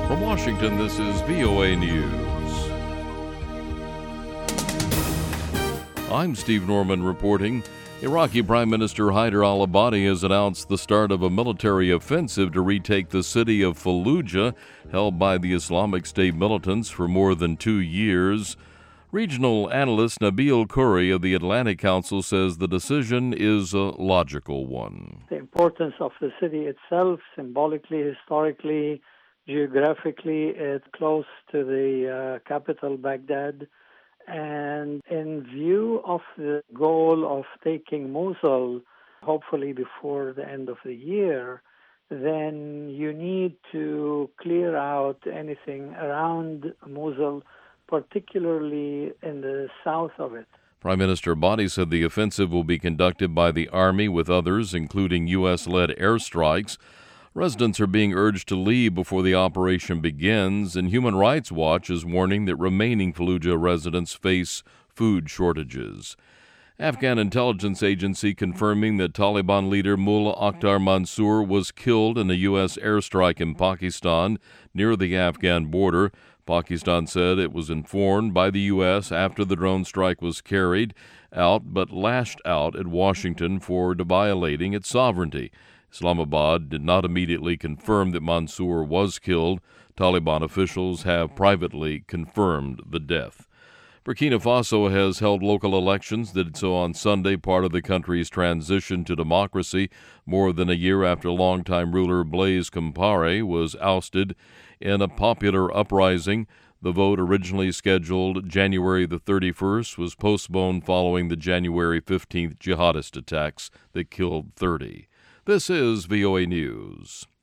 From Washington, this is VOA News. I'm Steve Norman reporting. Iraqi Prime Minister Haider al-Abadi has announced the start of a military offensive to retake the city of Fallujah, held by the Islamic State militants for more than 2 years. Regional analyst Nabil Khoury of the Atlantic Council says the decision is a logical one. The importance of the city itself, symbolically, historically, geographically, it's close to the capital, Baghdad. And in view of the goal of taking Mosul, hopefully before the end of the year, then you need to clear out anything around Mosul, particularly in the south of it. Prime Minister Abadi said the offensive will be conducted by the Army with others, including U.S.-led airstrikes. Residents are being urged to leave before the operation begins, and Human Rights Watch is warning that remaining Fallujah residents face food shortages. Afghan intelligence agency confirming that Taliban leader Mullah Akhtar Mansour was killed in a U.S. airstrike in Pakistan near the Afghan border. Pakistan said it was informed by the U.S. after the drone strike was carried out, but lashed out at Washington for violating its sovereignty. Islamabad did not immediately confirm that Mansour was killed. Taliban officials have privately confirmed the death. Burkina Faso has held local elections, did so on Sunday, part of the country's transition to democracy, more than a year after longtime ruler Blaise Compaoré was ousted in a popular uprising. The vote, originally scheduled January the 31st, was postponed following the January 15th jihadist attacks that killed 30. This is VOA News.